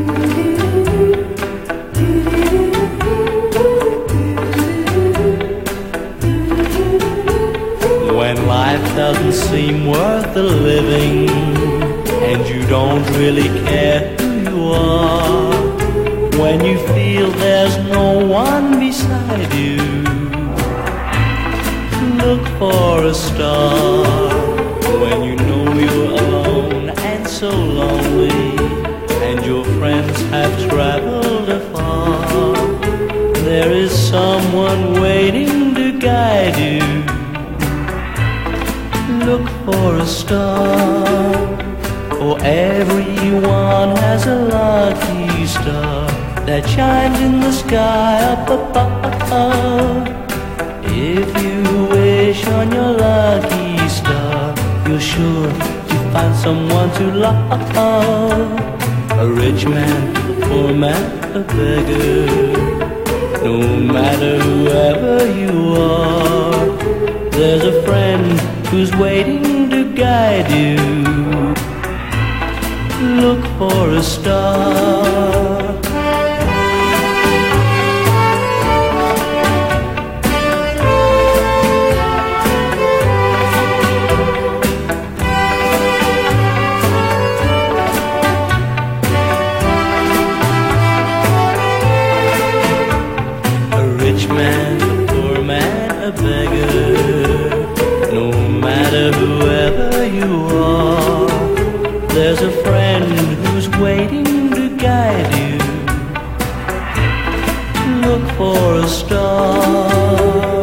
When life doesn't seem worth the living and you don't really care who you are, when you feel there's no one beside you, look for a star. When you know you're alone and so lonely and your friends have traveled afar, there is someone waiting to guide you. Look for a star, for everyone has a lucky star that shines in the sky up above. If you wish on your lucky star, you're sure to find someone to love. A rich man, a poor man, a beggar, no matter whoever you are, there's a friend who's waiting to guide you. Look for a star. A rich man, a poor man, a beggar, no matter whoever you are, there's a friend who's waiting to guide you. Look for a star.